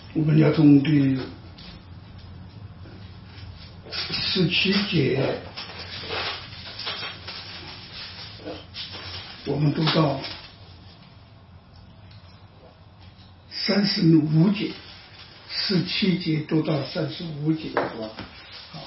我们要从第17节，我们读到35节，17节读到35节，是吧？好。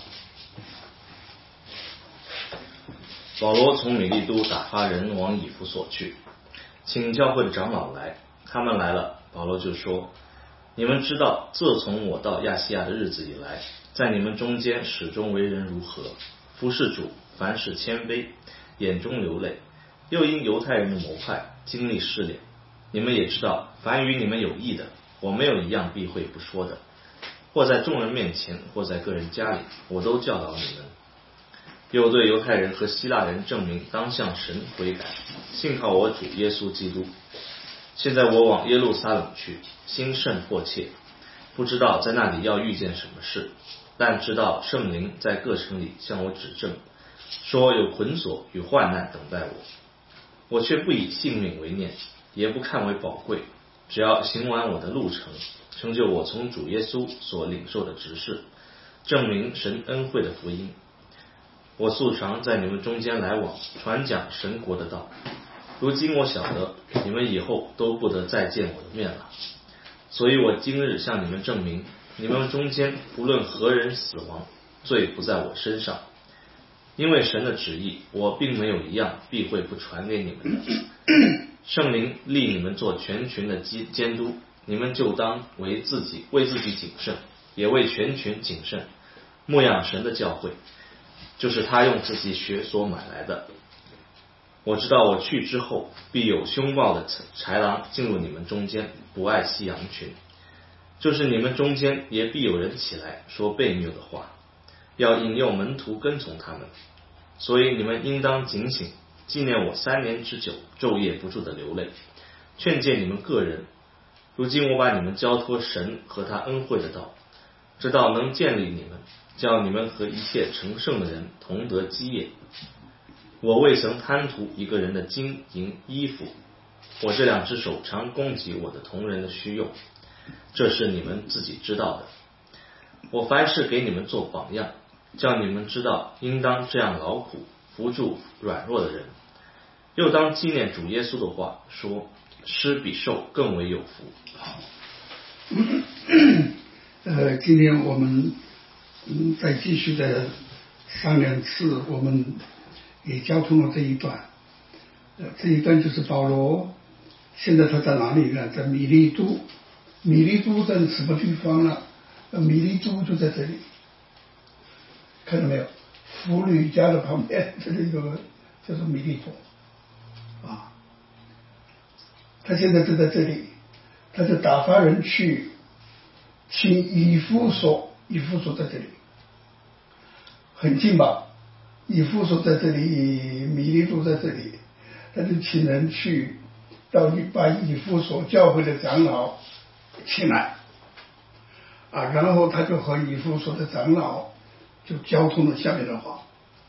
保罗从米利都打发人往以弗所去，请教会的长老来。他们来了，保罗就说：你们知道，自从我到亚细亚的日子以来，在你们中间始终为人如何，服侍主，凡事谦卑，眼中流泪，又因犹太人的谋害经历试炼。你们也知道，凡与你们有益的，我没有一样避讳不说的，或在众人面前，或在个人家里，我都教导你们。又对犹太人和希腊人证明当向神悔改，信靠我主耶稣基督。现在我往耶路撒冷去，心甚迫切，不知道在那里要遇见什么事，但知道圣灵在各城里向我指证，说有捆锁与患难等待我。我却不以性命为念，也不看为宝贵，只要行完我的路程，成就我从主耶稣所领受的职事，证明神恩惠的福音。我素常在你们中间来往，传讲神国的道。如今我晓得，你们以后都不得再见我的面了，所以我今日向你们证明，你们中间无论何人死亡，罪不在我身上。因为神的旨意，我并没有一样避讳不传给你们的。圣灵立你们做全群的监督，你们就当为自己谨慎，也为全群谨慎，牧养神的教会，就是他用自己血所买来的。我知道我去之后，必有凶暴的豺狼进入你们中间，不爱惜羊群。就是你们中间也必有人起来说悖谬的话，要引诱门徒跟从他们。所以你们应当警醒，纪念我3年之久，昼夜不住的流泪，劝诫你们个人。如今我把你们交托神和他恩惠的道，这道能建立你们，叫你们和一切成圣的人同得基业。我未曾贪图一个人的金银衣服，我这2只手常供给我的同人的需用，这是你们自己知道的。我凡事给你们做榜样，叫你们知道应当这样劳苦，扶助软弱的人。又当纪念主耶稣的话，说施比受更为有福。 今天我们再继续的上2次，我们也交通了这一段。这一段就是保罗，现在他在哪里呢？在米利都。米利都在什么地方呢？米利都就在这里，看到没有？弗吕家的旁边，这里有个叫做米利都啊。他现在就在这里，他就打发人去请以弗所在这里，很近吧？以弗所在这里，米利都在这里，他就请人去把以弗所教会的长老请来啊，然后他就和以弗所的长老就交通了下面的话。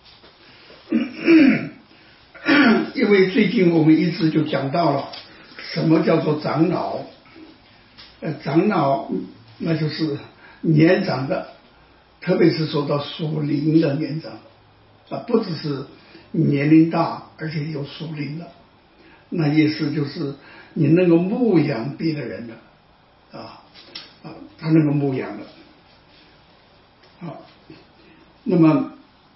因为最近我们一直就讲到了什么叫做长老，长老那就是年长的，特别是说到属灵的年长啊，不只是年龄大，而且有属灵的，那意思就是你能够牧养别的人的他能够牧养的那么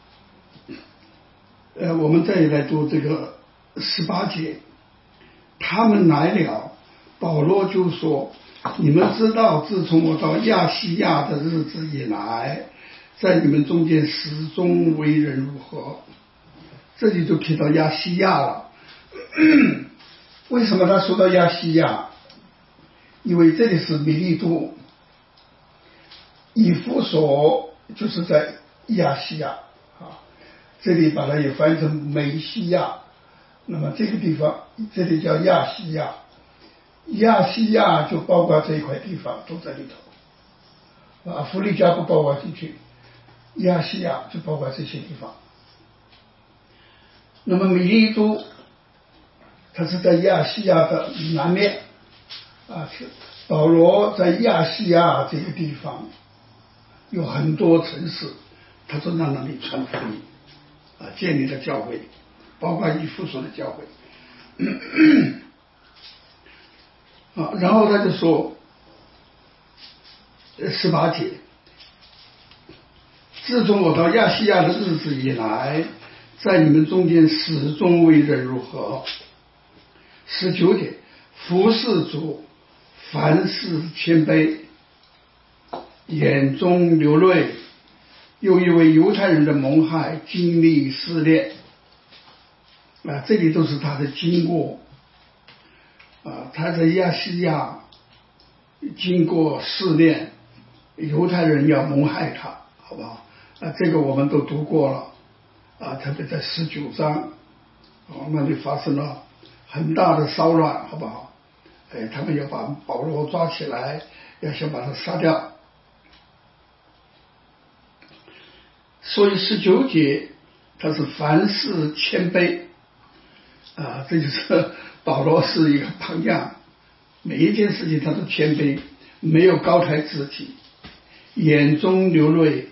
我们再来读这个18节，他们来了，保罗就说：你们知道，自从我到亚细亚的日子以来，在你们中间始终为人如何。这里就提到亚细亚了。为什么他说到亚细亚？因为这里是米利都，以弗所就是在亚细亚这里把它也翻译成美西亚，那么这个地方这里叫亚细亚，亚细亚就包括这一块地方都在里头弗利加不包括进去，亚细亚就包括这些地方。那么米利都它是在亚细亚的南面保罗在亚细亚这个地方有很多城市，他都在那里传福音建立了教会，包括以弗所的教会然后他就说18节，自从我到亚细亚的日子以来，在你们中间始终为人如何。19节，服侍主，凡事谦卑，眼中流泪，又因为犹太人的谋害经历试炼这里都是他的经过他在亚细亚经过试炼，犹太人要谋害他，好不好这个我们都读过了特别在19章那里发生了很大的骚乱，好不好他们要把保罗抓起来，要想把他杀掉。所以19节他是凡事谦卑这就是保罗是一个榜样，每一件事情他都谦卑，没有高抬自己，眼中流泪。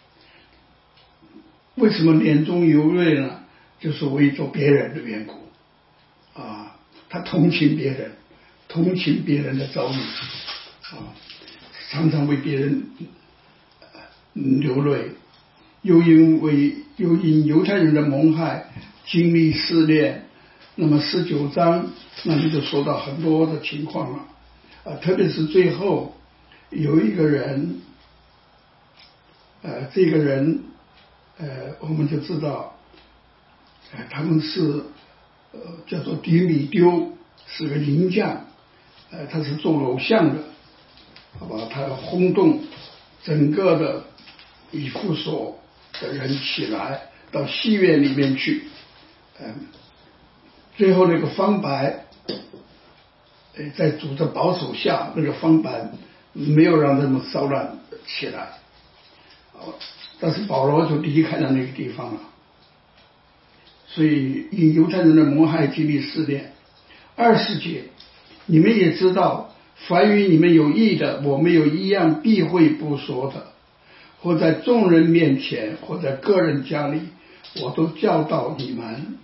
为什么眼中流泪呢？就是为着别人的缘故他同情别人，同情别人的遭遇常常为别人流泪，又因犹太人的谋害经历试炼。那么19章那里就说到很多的情况了特别是最后有一个人这个人我们就知道他们是叫做迪米丢，是个银匠他是做偶像的，好吧，他轰动整个的以弗所的人起来到戏院里面去最后那个方白在主的保守下，那个方白没有让他们骚乱起来但是保罗就离开了那个地方了。所以因犹太人的谋害经历试炼。20节，你们也知道，凡与你们有益的，我没有一样避讳不说的，或在众人面前，或在个人家里，我都教导你们。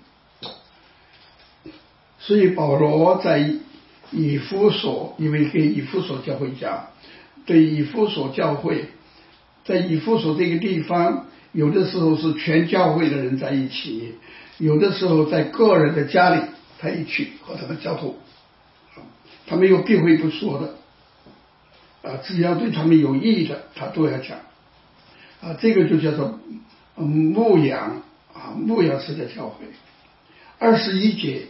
所以保罗在以弗所，因为给以弗所教会讲，对以弗所教会，在以弗所这个地方，有的时候是全教会的人在一起，有的时候在个人的家里他一起和他们交通他没有避讳不说的只要对他们有益的他都要讲这个就叫做牧养牧养式的教会。21节，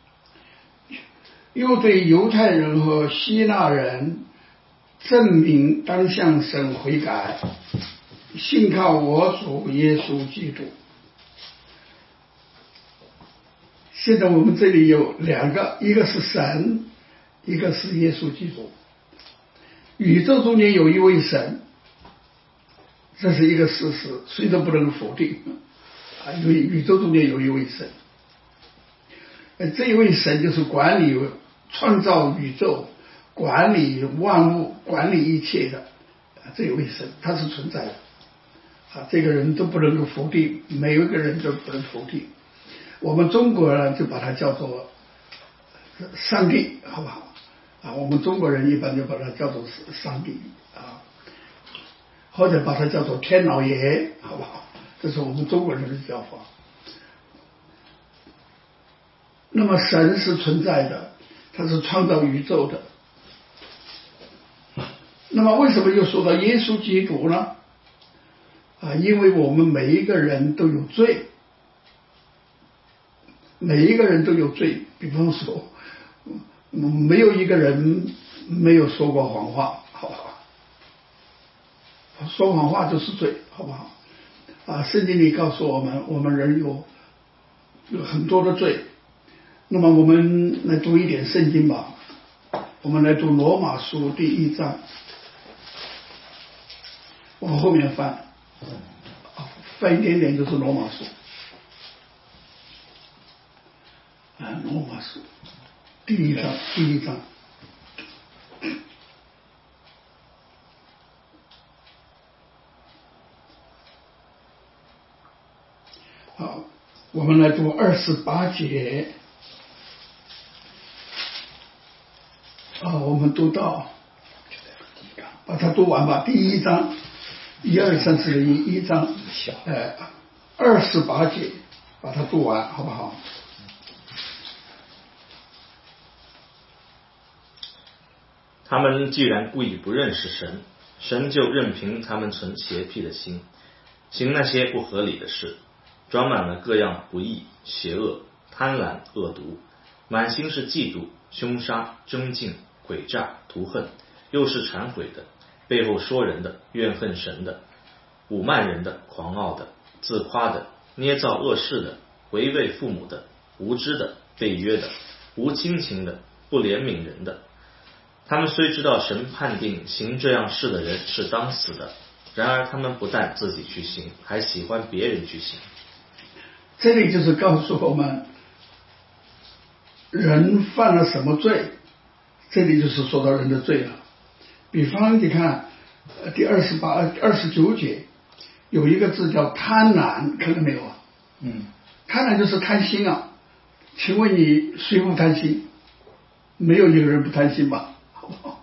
又对犹太人和希腊人证明当向神悔改，信靠我主耶稣基督。现在我们这里有两个，一个是神，一个是耶稣基督。宇宙中间有一位神，这是一个事实，谁都不能否定因为宇宙中间有一位神这一位神就是管理创造宇宙，管理万物，管理一切的这一位神，他是存在的这个人都不能够否定，每一个人都不能否定。我们中国人就把它叫做上帝，好不好我们中国人一般就把它叫做上帝或者把它叫做天老爷，好不好？这是我们中国人的叫法。那么神是存在的，他是创造宇宙的。那么为什么又说到耶稣基督呢因为我们每一个人都有罪，每一个人都有罪。比方说没有一个人没有说过谎话，好不好？说谎话就是罪，好不好圣经里告诉我们，我们人有很多的罪。那么我们来读一点圣经吧，我们来读罗马书第1章，往后面翻一点点就是罗马书罗马书第一章们来读28节。我们读到，把它读完吧。第1章，1、2、3、4的1章，28节，把它读完，好不好？ 他们既然故意不认识神，神就任凭他们存邪僻的心，行那些不合理的事，装满了各样不义、邪恶、贪婪、恶毒，满心是嫉妒、凶杀、争竞、诡诈、图恨，又是忏悔的，背后说人的，怨恨神的，侮慢人的，狂傲的，自夸的，捏造恶事的，违背父母的，无知的，背约的，无亲情的，不怜悯人的。他们虽知道神判定行这样事的人是当死的，然而他们不但自己去行，还喜欢别人去行。 这里就是告诉我们，人犯了什么罪，这里就是说到人的罪了。比方你看第29节有一个字叫贪婪，看到没有啊？贪婪就是贪心啊。请问你谁不贪心？没有一个人不贪心吧？好不好？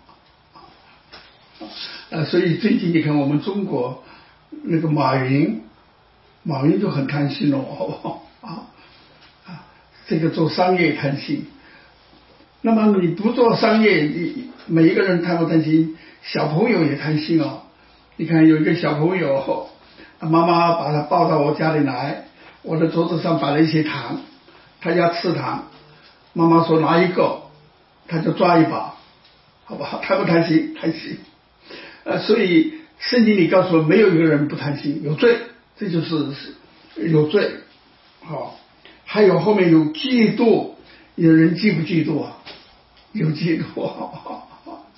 所以最近你看我们中国那个马云就很贪心了，好不好？这个做商业贪心。那么你不做商业，每一个人贪不贪心？小朋友也贪心哦。你看有一个小朋友，妈妈把他抱到我家里来，我的桌子上摆了一些糖，他要吃糖，妈妈说拿一个，他就抓一把，好不好？贪不贪心？贪心。所以圣经里告诉我，没有一个人不贪心，有罪，这就是有罪。好，还有后面有嫉妒，有人嫉不嫉妒啊？有嫉妒，好不好？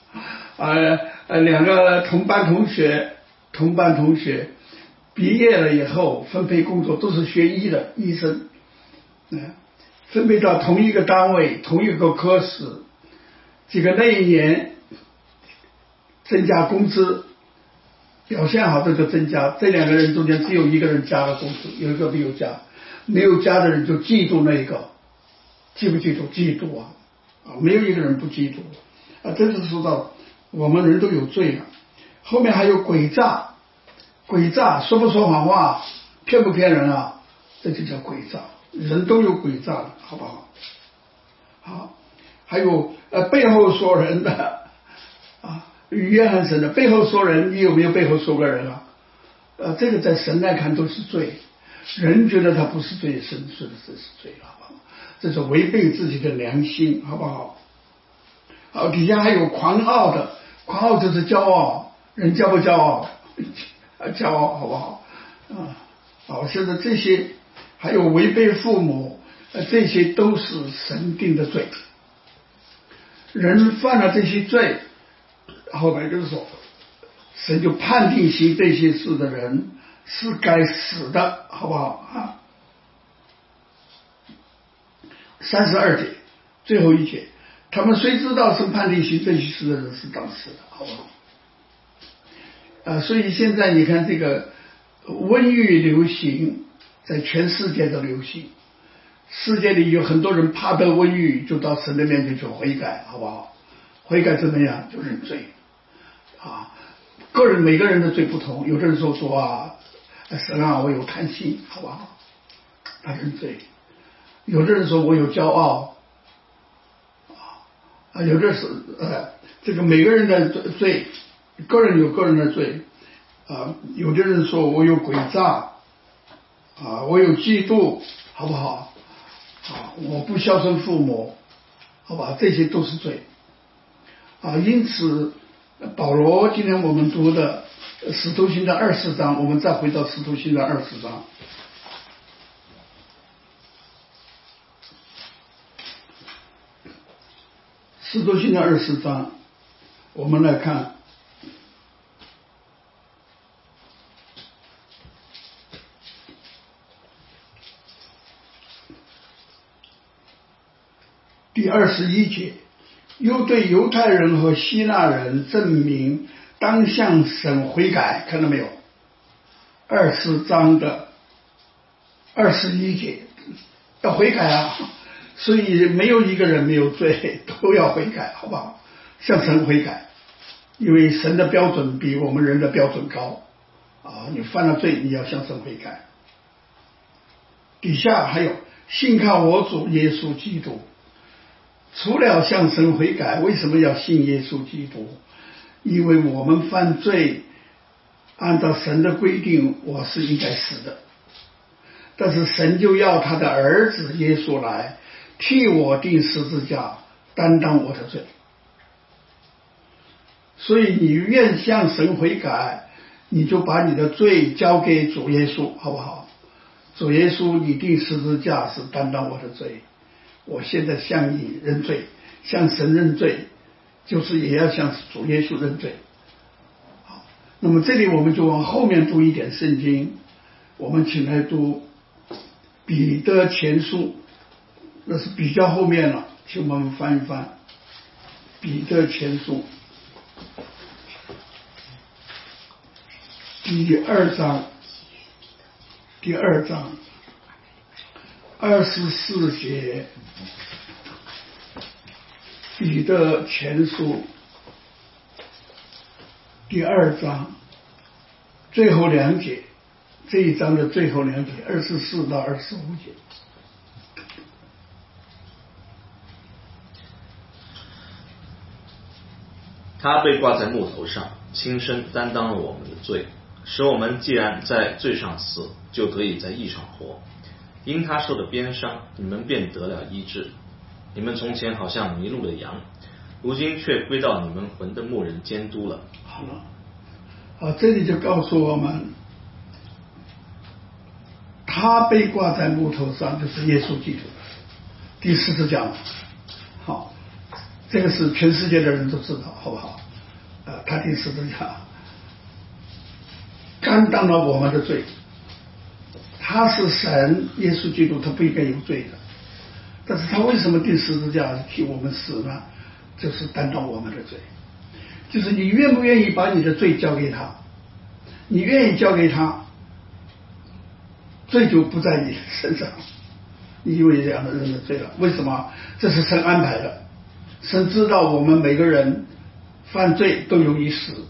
两个同班同学毕业了以后分配工作，都是学医的医生，分配到同一个单位同一个科室，这个那一年增加工资，表现好的就增加，这两个人中间只有一个人加了工资，有一个没有加，没有加的人就嫉妒那个，嫉不嫉妒？嫉妒啊！没有一个人不嫉妒啊！这是说到我们人都有罪了。后面还有诡诈，说不说谎话，骗不骗人啊？这就叫诡诈，人都有诡诈的，好不好？好，还有背后说人的语言很深的，背后说人，你有没有背后说过人啊？这个在神来看都是罪，人觉得他不是罪，神说的这是罪，好不好？这是违背自己的良心，好不好？好，底下还有狂傲的，狂傲就是骄傲，人骄不骄傲？骄傲，好不好？好，现在这些还有违背父母，这些都是神定的罪。人犯了这些罪，后面就是说，神就判定行这些事的人是该死的，好不好？32节最后一节，他们虽知道神判定行这些事的人是当死的，好不好？所以现在你看这个瘟疫流行，在全世界都流行，世界里有很多人怕得瘟疫，就到神的面前去悔改，好不好？悔改怎么样？就认罪每个人的罪不同，有的人说神啊，我有贪心，好不好？他认罪。有的人说我有骄傲有的是这个每个人的罪，个人有个人的罪有的人说我有诡诈我有嫉妒，好不好？我不孝顺父母，好吧？这些都是罪因此保罗今天我们读的使徒行传24章，我们再回到使徒行传20章。使徒行传20章，我们来看第21节，又对犹太人和希腊人证明当向神悔改，看到没有？20章的21节， 要悔改啊，所以没有一个人没有罪，都要悔改，好不好？向神悔改，因为神的标准比我们人的标准高啊！你犯了罪，你要向神悔改。底下还有信靠我主耶稣基督，除了向神悔改，为什么要信耶稣基督？因为我们犯罪，按照神的规定，我是应该死的，但是神就要他的儿子耶稣来替我钉十字架，担当我的罪。所以你愿向神悔改，你就把你的罪交给主耶稣，好不好？主耶稣，你钉十字架是担当我的罪，我现在向你认罪，向神认罪，就是也要向主耶稣认罪。好，那么这里我们就往后面读一点圣经，我们请来读彼得前书，那是比较后面了，请我们翻一翻彼得前书第二章24节，彼得前书第二章最后两节，这一章的最后两节，24到25节。 他被挂在木头上，亲身担当了我们的罪，使我们既然在罪上死，就得以在义上活。因他受的鞭伤，你们便得了医治。你们从前好像迷路的羊，如今却归到你们魂的牧人监督了。 好了，这里就告诉我们，他被挂在木头上，就是耶稣基督。第十字架，好，这个是全世界的人都知道，好不好？他第十字架担当了我们的罪，他是神，耶稣基督他不应该有罪的，但是他为什么钉十字架替我们死呢？就是担当我们的罪，就是你愿不愿意把你的罪交给他？你愿意交给他，罪就不在你身上，你因为这样的人的罪了。为什么？这是神安排的，神知道我们每个人犯罪都有一死。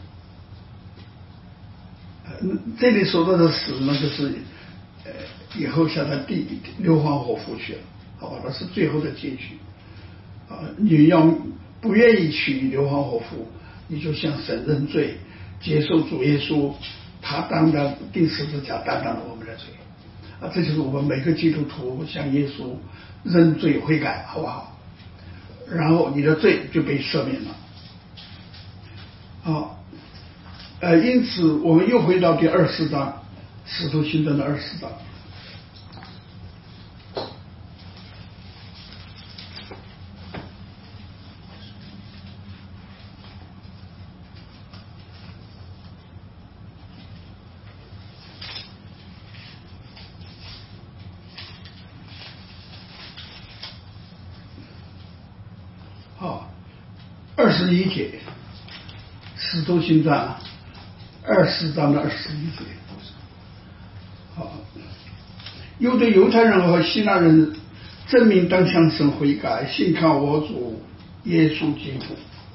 这里说到的死呢，就是以后下到硫磺火湖去了，好吧，那是最后的结局。你要不愿意去硫磺火湖，你就向神认罪，接受主耶稣，他钉十字架担当了我们的罪。这就是我们每个基督徒向耶稣认罪悔改，好不好？然后你的罪就被赦免了。因此我们又回到第24章，使徒行传的24章。21节，使徒行传24章的21节。又对犹太人和希腊人证明当向神悔改，信靠我主耶稣基督。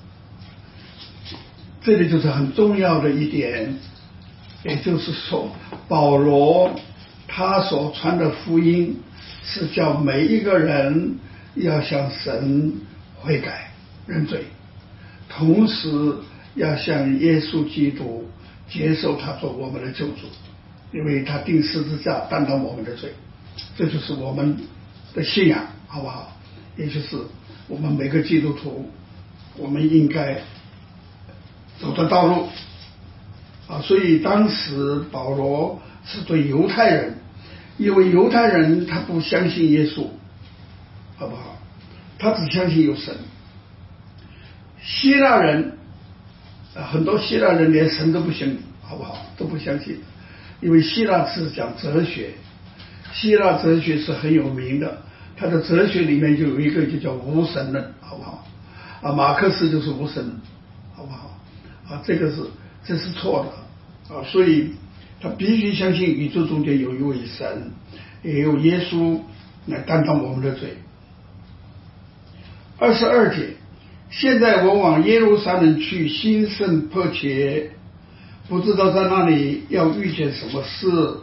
这里就是很重要的一点，也就是说，保罗他所传的福音是叫每一个人要向神悔改认罪，同时要向耶稣基督接受他做我们的救主，因为他钉十字架担当我们的罪。这就是我们的信仰，好不好？也就是我们每个基督徒我们应该走的道路。所以当时保罗是对犹太人，因为犹太人他不相信耶稣，好不好？他只相信有神。希腊人很多希腊人连神都不信，好不好？都不相信，因为希腊是讲哲学，希腊哲学是很有名的，他的哲学里面就有一个就叫无神论，好不好？马克思就是无神论，好不好？这是错的所以他必须相信宇宙中间有一位神，也有耶稣来担当我们的罪。22节，现在我往耶路撒冷去，心甚迫切，不知道在那里要遇见什么事，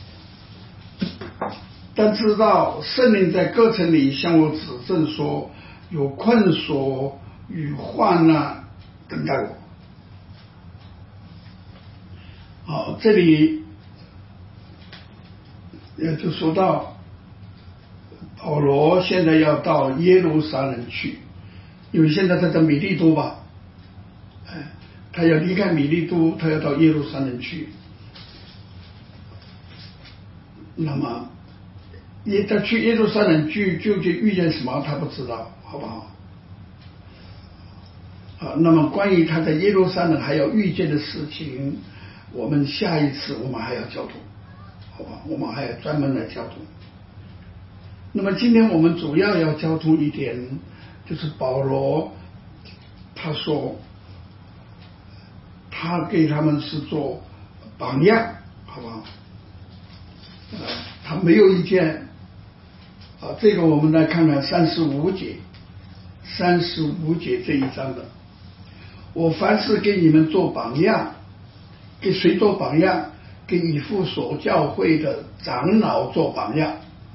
但知道圣灵在各城里向我指证说，有困锁与患难等待我。好，这里也就说到保罗现在要到耶路撒冷去，因为现在他在米利都吧，他要离开米利都，他要到耶路撒冷去。那么他去耶路撒冷去究竟遇见什么他不知道，好不好？那么关于他在耶路撒冷还要遇见的事情，我们下一次我们还要交通，好吧？我们还要专门来交通。那么今天我们主要要交通一点，就是保罗他说他给他们是做榜样，好不好？他没有意见这个我们来看看35节这一章的，我凡事给你们做榜样，给谁做榜样？给以弗所教会的长老做榜样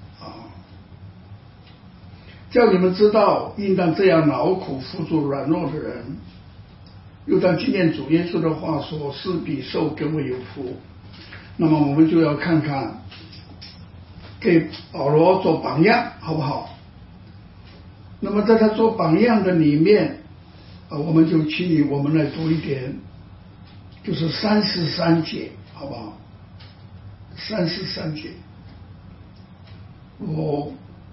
叫你们知道应当这样劳苦扶助软弱的人，又当纪念主耶稣的话说，是比受更为有福。那么我们就要看看给保罗做榜样，好不好？那么在他做榜样的里面我们就请你我们来读一点，就是33节，好不好？33节，我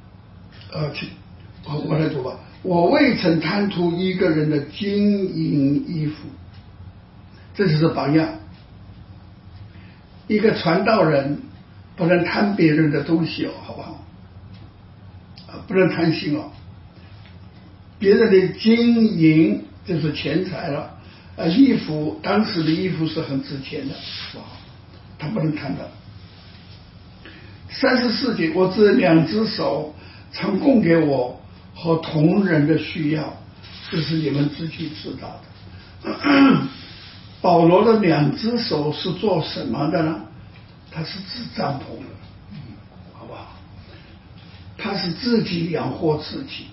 来读吧。我未曾贪图一个人的金银衣服，这就是榜样。一个传道人不能贪别人的东西好不好？不能贪心别人的金银就是钱财了衣服，当时的衣服是很值钱的，他不能贪的。34节，我这2只手常供给我和同人的需要，这是你们自己知道的。保罗的2只手是做什么的呢？他是织帐篷的，好不好？他是自己养活自己，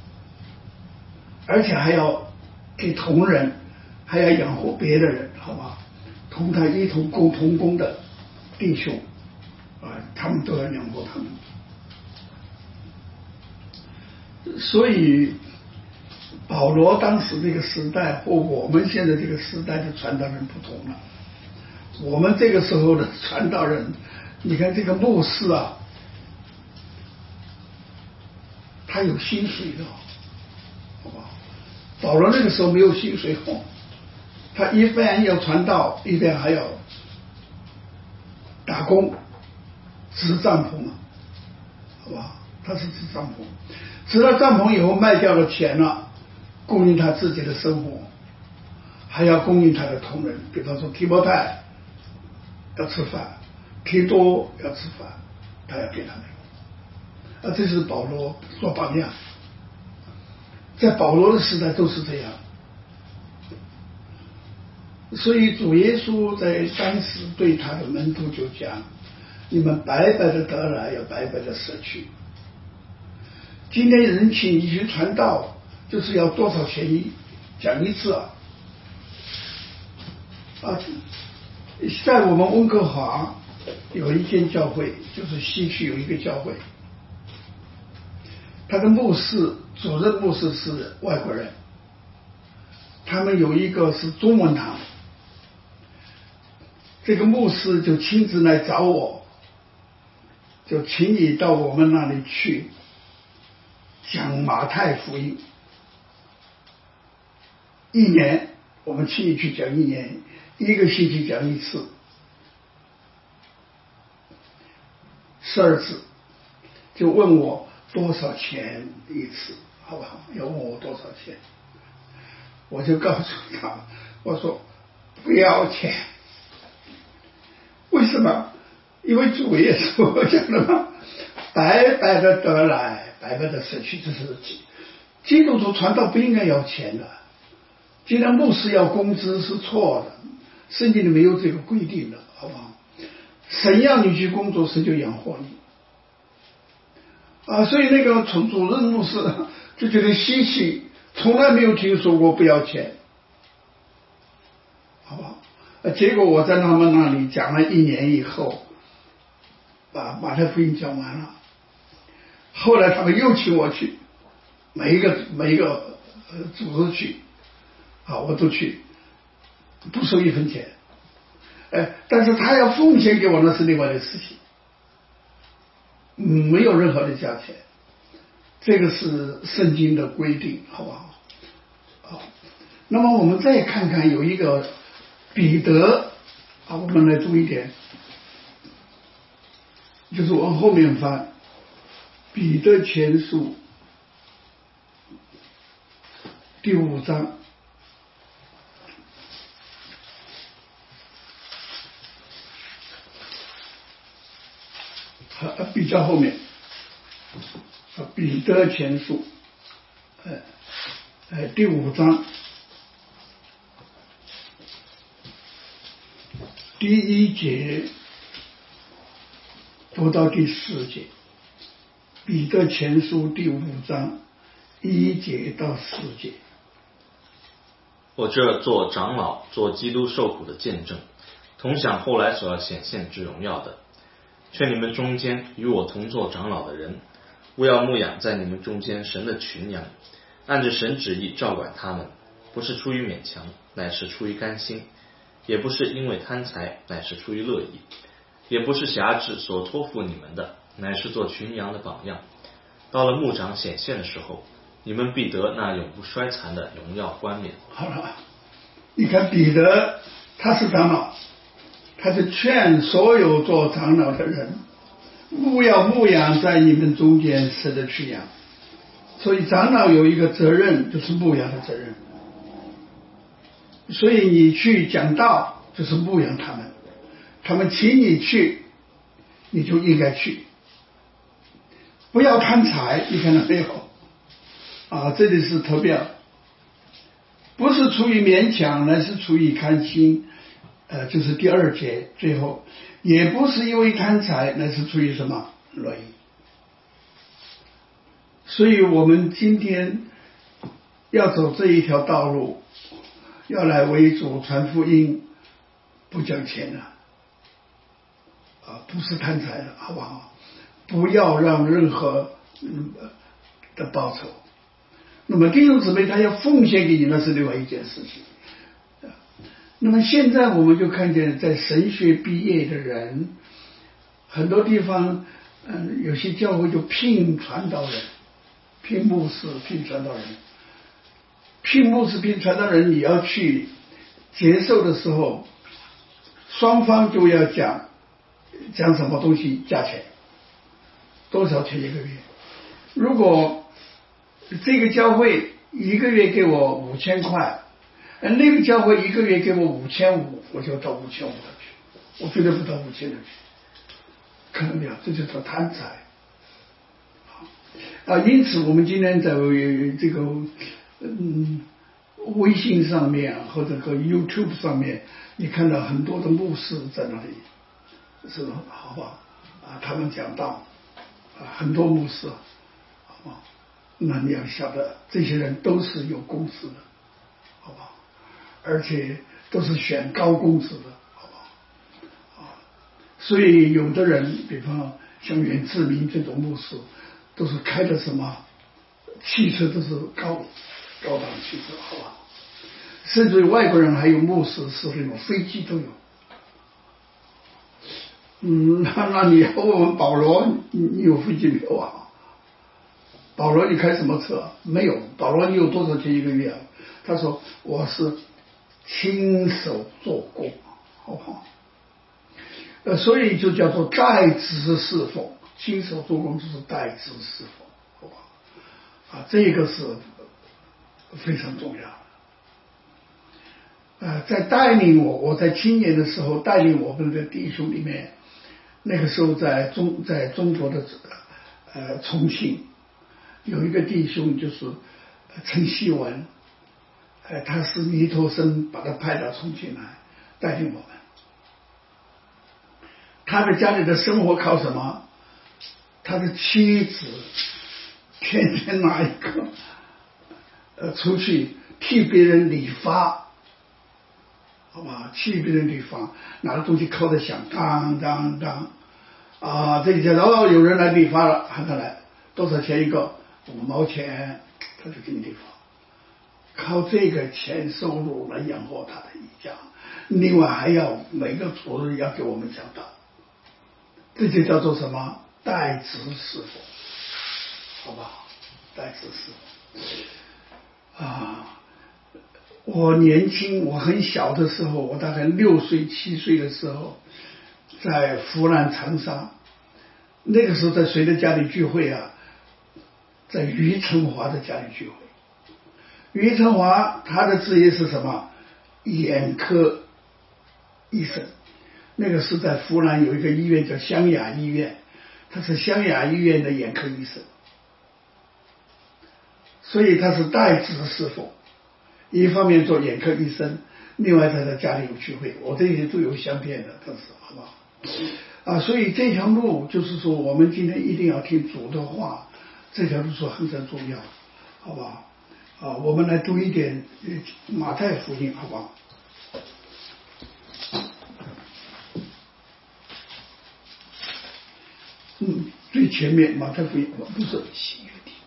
而且还要给同人，还要养活别的人，好不好？同他一同同工的弟兄他们都要养活他们。所以保罗当时这个时代和我们现在这个时代的传道人不同了。我们这个时候的传道人，你看这个牧师他有薪水的，好不好？保罗那个时候没有薪水他一边要传道，一边还要打工织帐篷好不好？他是织帐篷，织了帐篷以后卖掉了钱了，供应他自己的生活，还要供应他的同仁，比方说提摩太要吃饭，提多要吃饭，他要给他们这是保罗做榜样，在保罗的时代都是这样。所以主耶稣在当时对他的门徒就讲，你们白白的得来，要白白的舍去。今天人请你去传道，就是要多少钱讲一次在我们温哥华有一间教会，就是西区有一个教会，他的牧师主任牧师是外国人，他们有一个是中文堂，这个牧师就亲自来找我，就请你到我们那里去讲马太福音，1年我们请你去讲1年，1个星期讲1次，12次，就问我多少钱一次，好不好？要问我多少钱，我就告诉他，我说不要钱。为什么？因为主耶稣讲了嘛， 白白的得来，白白的失去，这是基督徒传道不应该要钱的。既然牧师要工资是错的，圣经里没有这个规定的，好不好？神要你去工作，神就养活你。所以那个主任牧师就觉得稀奇，从来没有听说过不要钱，好不好？结果我在他们那里讲了1年以后，把马太福音讲完了。后来他们又请我去，每一个组织去，我都去，不收1分钱。但是他要奉献给我，那是另外的事情，没有任何的价钱，这个是圣经的规定，好不好？好，那么我们再看看有一个彼得，我们来读一点，就是往后面翻，彼得前书第5章。比较后面，彼得前书，第5章第1节读到第4节，彼得前书第5章1节到4节。 我这做长老，做基督受苦的见证，同享后来所要显现之荣耀的。劝你们中间与我同做长老的人，务要牧养在你们中间神的群羊，按着神旨意照管他们，不是出于勉强，乃是出于甘心；也不是因为贪财，乃是出于乐意；也不是辖制所托付你们的，乃是做群羊的榜样。到了牧长显现的时候，你们必得那永不衰残的荣耀冠冕。 好了，你看彼得他是长老，他就劝所有做长老的人，务要牧养在你们中间神的群羊。所以长老有一个责任，就是牧养的责任。所以你去讲道，就是牧养他们，他们请你去，你就应该去。不要贪财，你看到没有？这里是特别，不是出于勉强，乃是出于甘心。就是第2节最后，也不是因为贪财，乃是出于什么？乐意。所以我们今天要走这一条道路，要来为主传福音，不讲钱的，不是贪财的，好不好？不要让任何的报酬。那么弟兄姊妹，他要奉献给你，那是另外一件事情。那么现在我们就看见，在神学毕业的人，很多地方，有些教会就聘传道人、聘牧师、聘传道人、聘牧师、聘传道人，你要去接受的时候，双方就要讲什么东西，价钱多少钱1个月。如果这个教会1个月给我5000块，那个教会1个月给我5500，我就到5500去，我绝对不到5000的去。看到没有？这就叫贪财。因此我们今天在这个微信上面或者和 YouTube 上面，你看到很多的牧师在那里，是好不好？他们讲道，很多牧师，好不好？那你要晓得，这些人都是有公司的，好不好？而且都是选高工资的，好不好？所以有的人，比方像袁志明这种牧师，都是开的什么汽车，都是高档汽车，好不好？甚至于外国人还有牧师是那种飞机都有。那你要问问保罗，你有飞机没有啊？保罗你开什么车？没有。保罗你有多少钱1个月啊？他说我是亲手做工，好不好？所以就叫做代职侍奉，亲手做工就是代职侍奉，好不好？这个是非常重要的。在带领我在青年的时候带领我们的弟兄里面，那个时候在中国的重庆有一个弟兄就是陈希文，他是弥陀生把他派到重庆来带领我们。他的家里的生活靠什么？他的妻子天天拿一个出去替别人理发，好吧，替别人理发，拿着东西敲得响，当当当，这一家有人来理发了，喊他来，多少钱一个？5毛钱，他就给你理发，靠这个钱收入来养活他的一家，另外还要每个主日要给我们讲道，这就叫做什么？代职侍奉，好不好？代职侍奉我年轻，我很小的时候，我大概6岁7岁的时候，在湖南长沙，那个时候在谁的家里聚会啊？在余承华的家里聚会。余承华他的职业是什么？眼科医生。那个是在湖南有一个医院叫湘雅医院，他是湘雅医院的眼科医生，所以他是代职侍奉，一方面做眼科医生，另外在他家里有聚会，我这些都有相片的，当时好不好？所以这条路就是说，我们今天一定要听主的话，这条路是很重要，好不好？我们来读一点马太福音，好不好？最前面马太福音不是新约第一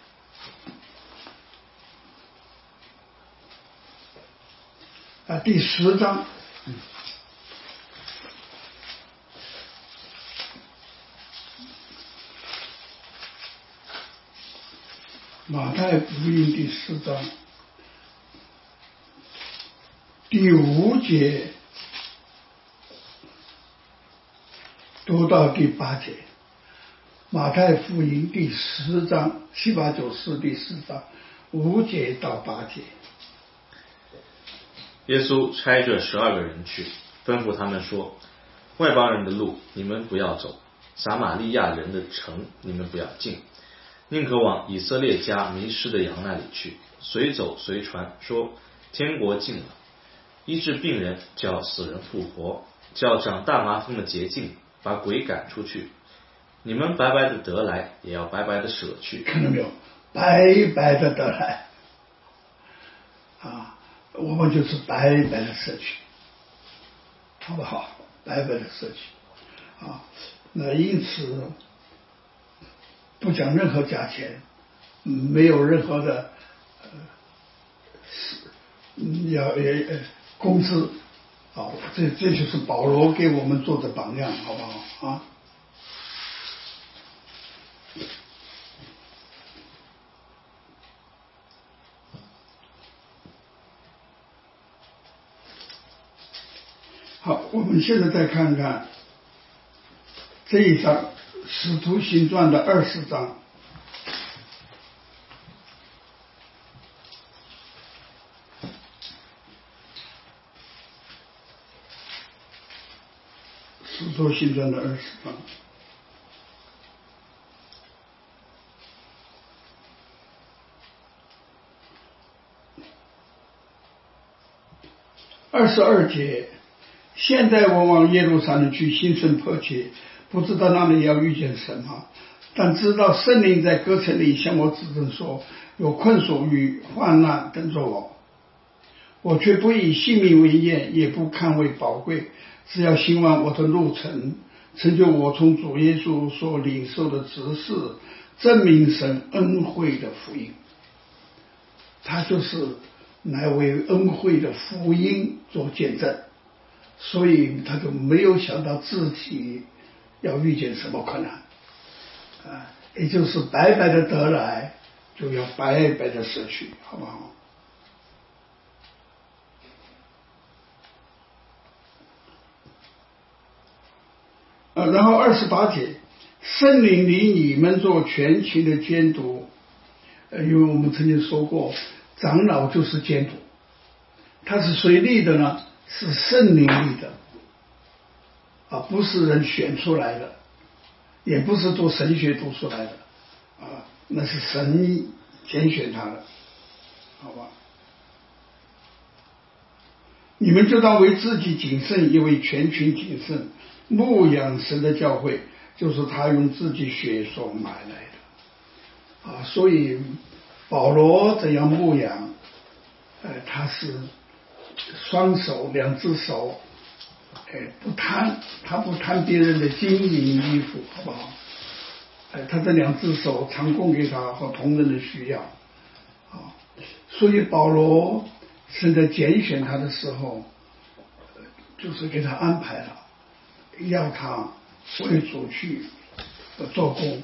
个第10章。马太福音第10章第5节读到第8节。马太福音第10章7、8、9、10第10章5节到8节。 耶稣差这12个人去，吩咐他们说：外邦人的路你们不要走，撒玛利亚人的城你们不要进，宁可往以色列家迷失的羊那里去，随走随传，说天国近了，医治病人，叫死人复活，叫长大麻风的洁净，把鬼赶出去。你们白白的得来，也要白白的舍去。 看到没有？白白的得来我们就是白白的舍去，好不好？白白的舍去那因此不讲任何价钱，没有任何的工资，这就是保罗给我们做的榜样，好不好？好，我们现在再看看这一章《使徒行传》的20章。《使徒行传》的20章。22节，现在我往耶路撒冷去，心生迫切，不知道那里要遇见什么，但知道圣灵在各城里向我指证说，有困锁与患难等着我。我却不以性命为念，也不看为宝贵，只要兴旺我的路程，成就我从主耶稣所领受的职事，证明神恩惠的福音。他就是来为恩惠的福音做见证，所以他就没有想到自己要遇见什么困难也就是白白的得来，就要白白的舍去，好不好？然后28节，圣灵领你们做全群的监督，因为我们曾经说过，长老就是监督，他是谁立的呢？是圣灵立的不是人选出来的， 也不是读神学读出来的啊，那是神拣选他的，好吧？你们就当为自己谨慎，也为全群谨慎。牧养神的教会，就是他用自己血所买来的啊。所以保罗怎样牧养，他是双手两只手，不贪，他不贪别人的金银衣服，好不好？他这两只手常供给他和同仁的需要啊。所以保罗神在拣选他的时候，就是给他安排了，要他为主去做工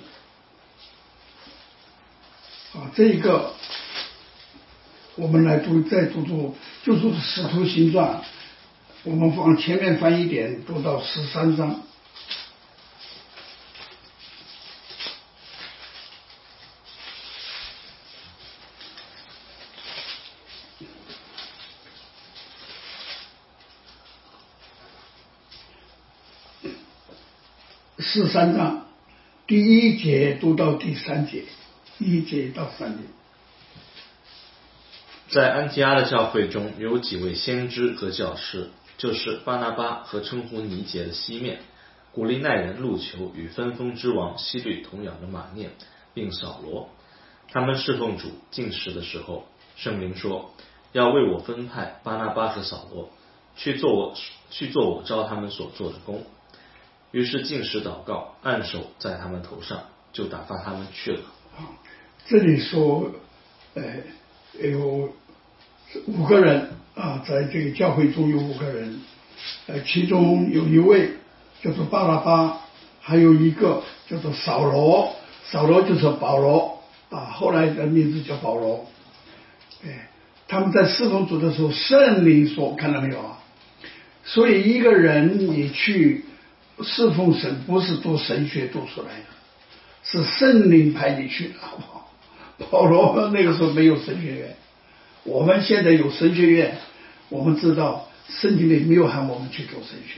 啊。这个我们来再读，就是《使徒行传》，我们往前面翻一点，读到13章。13章第1节读到第3节，1节到3节。 在安提阿的教会中有几位先知和教师，就是巴拿巴和称呼尼结的西面，古利奈人路求与分封之王希律同养的马念，并扫罗。他们侍奉主禁食的时候，圣灵说要为我分派巴拿巴和扫罗去做我召他们所做的工。于是禁食祷告，按手在他们头上，就打发他们去了。 这里说有5个人啊，在这个教会中有5个人，其中有一位叫做巴拿巴，还有一个叫做扫罗，扫罗就是保罗啊，后来的名字叫保罗。他们在侍奉主的时候，圣灵说，看到没有啊？所以一个人你去侍奉神，不是读神学读出来的，是圣灵派你去的，好不好？保罗那个时候没有神学院，我们现在有神学院，我们知道圣经里没有喊我们去读神学。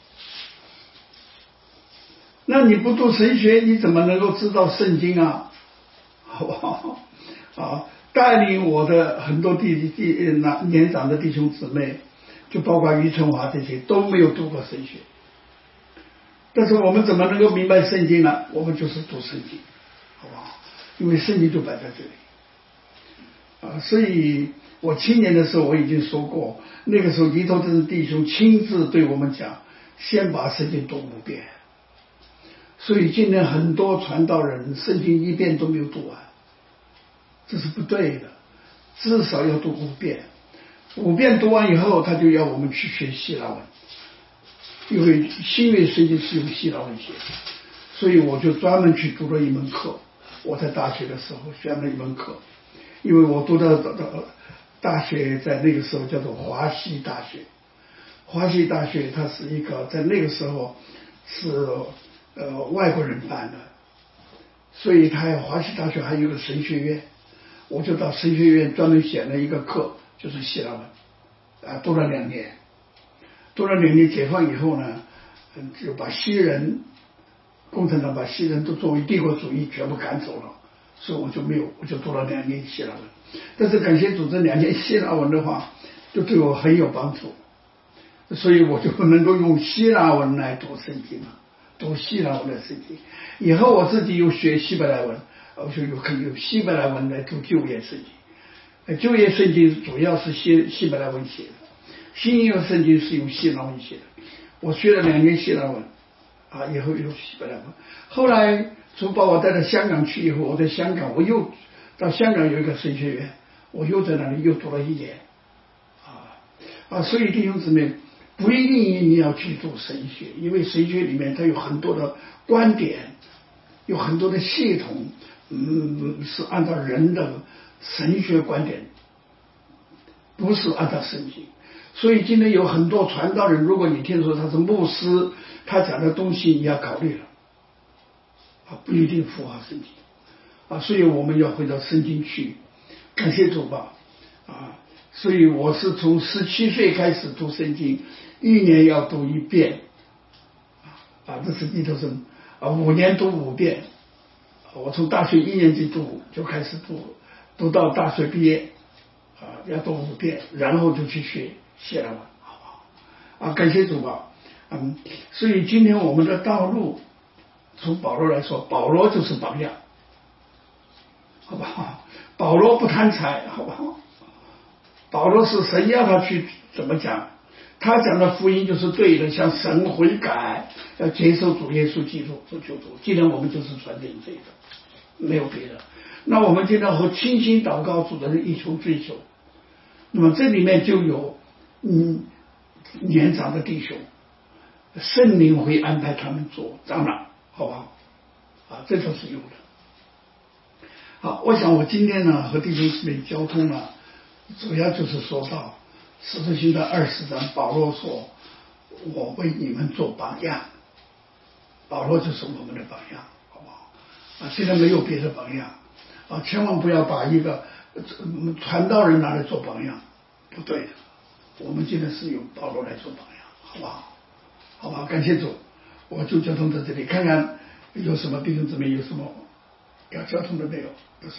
那你不读神学，你怎么能够知道圣经啊？好不好？啊，带领我的很多年长的弟兄姊妹，就包括于春华这些，都没有读过神学。但是我们怎么能够明白圣经呢？我们就是读圣经，好不好？因为圣经就摆在这里啊。所以我青年的时候我已经说过，那个时候黎头真弟兄亲自对我们讲，先把圣经读5遍。所以今天很多传道人圣经1遍都没有读完，这是不对的，至少要读5遍。5遍读完以后，他就要我们去学希腊文，因为新约圣经是用希腊文写的，所以我就专门去读了一门课。我在大学的时候选了一门课，因为我读的大学在那个时候叫做华西大学。华西大学它是一个在那个时候是外国人办的，所以华西大学还有个神学院，我就到神学院专门选了一个课，就是希腊文啊，读了2年。读了2年解放以后呢，就把共产党把西人都作为帝国主义全部赶走了，所以我就读了2年希腊文。但是感谢主，这2年希腊文的话就对我很有帮助，所以我就能够用希腊文来读圣经了，读希腊文的圣经。以后我自己又学希伯来文，我就可以用希伯来文来读旧约圣经。旧约圣经主要是希伯来文写的，新约圣经是用希腊文写的。我学了2年希腊文啊，以后又希伯来文。后来主把我带到香港去以后，我在香港我又到香港有一个神学院，我又在那里又读了1年所以弟兄姊妹，不一定你要去读神学，因为神学里面它有很多的观点，有很多的系统，是按照人的神学观点，不是按照圣经。所以今天有很多传道人，如果你听说他是牧师，他讲的东西你要考虑了不一定符合圣经所以我们要回到圣经去，感谢主吧所以我是从17岁开始读圣经，1年要读1遍这是地头神 5年读5遍，我从大学1年级就开始读到大学毕业，要读5遍，然后就去学希腊文，好不好？感谢主吧。所以今天我们的道路，从保罗来说，保罗就是榜样，好不好？保罗不贪财，好不好？保罗是神要他去怎么讲，他讲的福音就是对的，向神悔改，要接受主耶稣基督做救主。今天我们就是传递这个，没有别的。那我们今天和倾心祷告主的一求追求，那么这里面就有年长的弟兄，圣灵会安排他们做长老，好不好？这都是有的。好，我想我今天呢和弟兄姊妹交通呢，主要就是说到使徒行传20章，保罗说我为你们做榜样，保罗就是我们的榜样，好不好？现在没有别的榜样，千万不要把一个传道人拿来做榜样，不对的。我们今天是由保罗来做榜样，好不好？好吧，感谢主，我就交通到这里，看看有什么弟兄姊妹有什么要交通的没有？